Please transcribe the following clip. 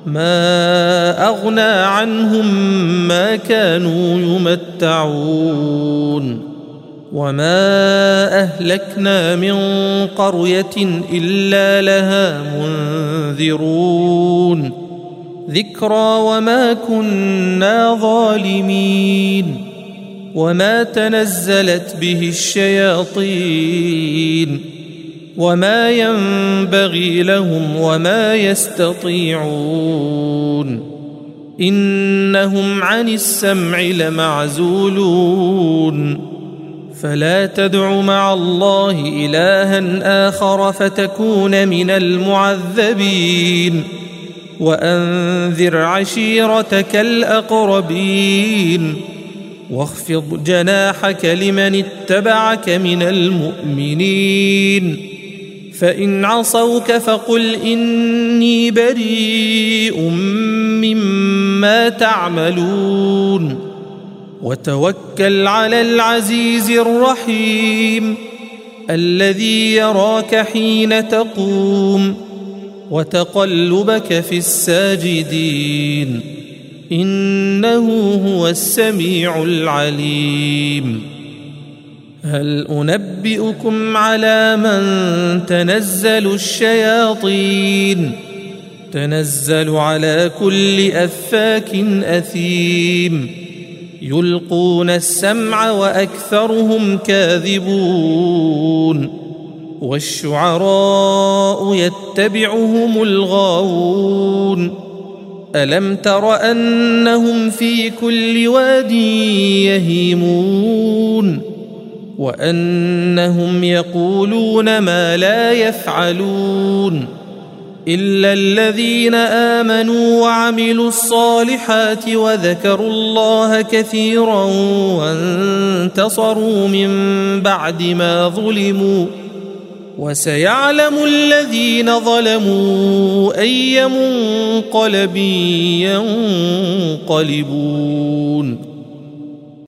ما أغنى عنهم ما كانوا يمتعون وما أهلكنا من قرية إلا لها منذرون ذكرى وما كنا ظالمين وما تنزلت به الشياطين وما ينبغي لهم وما يستطيعون إنهم عن السمع لمعزولون فلا تدع مع الله إلها آخر فتكون من المعذبين وأنذر عشيرتك الأقربين واخفض جناحك لمن اتبعك من المؤمنين فإن عصوك فقل إني بريء مما تعملون وتوكل على العزيز الرحيم الذي يراك حين تقوم وتقلبك في الساجدين إنه هو السميع العليم هل أنبئكم على من تنزل الشياطين تنزل على كل أفاك أثيم يلقون السمع وأكثرهم كاذبون والشعراء يتبعهم الغاوون ألم تر أنهم في كل واد يهيمون وأنهم يقولون ما لا يفعلون إلا الذين آمنوا وعملوا الصالحات وذكروا الله كثيرا وانتصروا من بعد ما ظلموا وسيعلم الذين ظلموا أي منقلب ينقلبون